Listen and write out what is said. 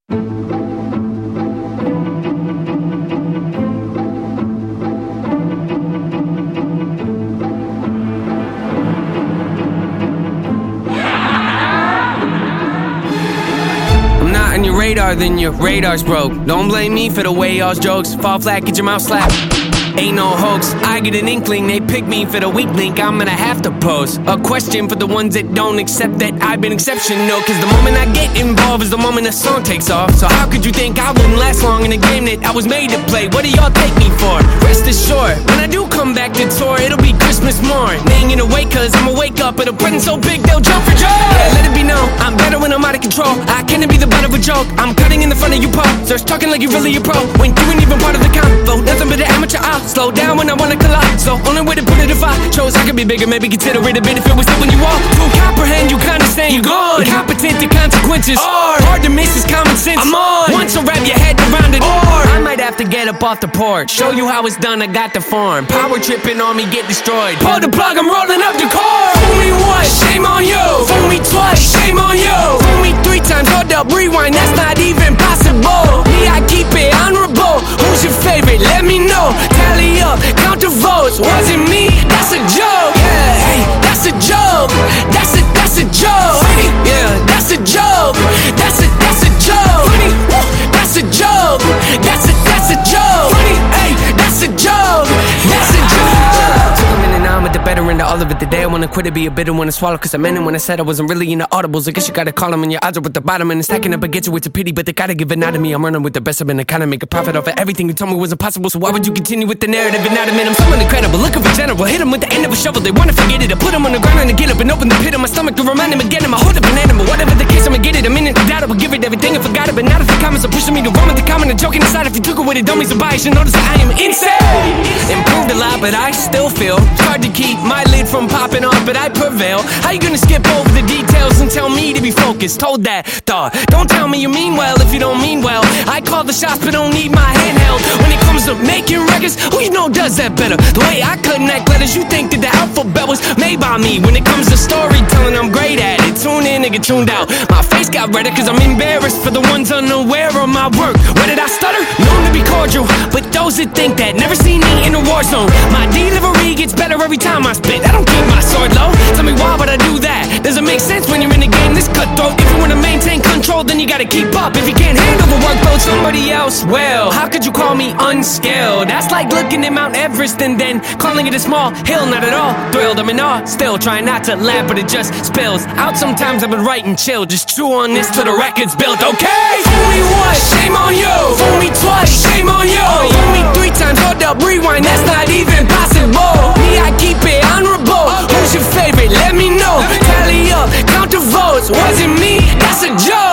On your radar, then your radar's broke. Don't blame me for the way y'all's jokes fall flat, get your mouth slapped. Ain't no hoax, I get an inkling, they pick me for the weak link, I'm gonna have to pose a question for the ones that don't accept that I've been exceptional. Cause the moment I get involved is the moment the song takes off. So how could you think I wouldn't last long in a game that I was made to play? What do y'all take me for? Rest assured, when I do come back to tour, it'll be Christmas morn. They ain't gonna wait cause I'ma wake up at a present so big they'll jump for joy. Yeah, let it be known, I'm better when I'm out of control. I can't be the butt of a joke, I'm cutting in the front of you posers, talking like you really a pro, when you ain't even part of the combo. Nothing but an amateur, I'll slow down when I wanna collide. So only way to put it, if I chose I could be bigger, maybe consider it a bit if it was still when you walk. To comprehend, you kinda saying you gone. Incompetent to consequences, hard to miss is common sense. I'm on. Once so wrap your head around it, or I might have to get up off the porch, show you how it's done, I got the form. Power tripping on me, get destroyed. Pull the plug, I'm rolling up the cord. Fool me once, shame on you. Fool me twice, shame on you. Fool me 3 times, hold up, rewind, that's not even possible. Me, I keep it honorable. Who's your favorite? Let me know. Tally up, count the votes. Wasn't me, that's a joke. Yeah, hey, that's a joke. That's a joke. Yeah, that's a joke. That's a joke. That's a joke. That's a joke. Hey, that's a joke. That's a joke. Took a minute, now I'm at the better end of all of it. The day I wanna quit it, be a bitter one to swallow. Cause I meant it when I said I wasn't really into audibles. I guess you gotta call them when your odds are at the bottom. And it's stacking up against you, it's a pity, but they gotta give it out of me. I'm running with the best, I've been trying to make a profit off of everything you told me was impossible. So why would you continue with the narrative and not admit I'm someone incredible, looking for general. Hit them with the end of a shovel, they wanna forget it. I put them on the ground and I get up and open the pit of my stomach to remind them again. I'm a hold up an animal, whatever the case, I'ma get it. A minute, I doubt I will give it everything, I forgot it. But not if the comments are pushing me to vomit the comment and joking aside. If you took it with it, don't be surprised, you notice that I am insane. Improved a lot, but I still feel it's hard to keep my lid from popping off, but I prevail. How you gonna skip over the details and tell me to be focused? Hold that thought, don't tell me you mean well if you don't mean well. I call the shots but don't need my handheld. When it comes to making records, who you know does that better? The way I connect letters, you think that the alphabet was made by me. When it comes to storytelling, I'm great at it. Tune in and get tuned out. My face got redder cause I'm embarrassed for the ones unaware of my work. Where did I stutter? Known to be cordial, but those that think that never seen me in a war zone. My delivery gets better every time I spit. I don't keep my sword low. Tell me why would I do that? Does it make sense when you're in the game this cutthroat? If you wanna maintain control, then you gotta keep up. If you can't handle the workload, somebody else will. How could you call me unskilled? That's like looking at Mount Everest and then calling it a small hill. Not at all thrilled, I'm in awe. Still trying not to laugh, but it just spills out. Sometimes I've been writing chill. Just chew on this till the record's built, okay? Fool me once, shame on you. Fool me twice, shame on you. Fool me 3 times, hold up, rewind, that's not even possible. Me, I keep it honorable. Who's your favorite? Let me know. Tally up, count the votes. Wasn't me, that's a joke.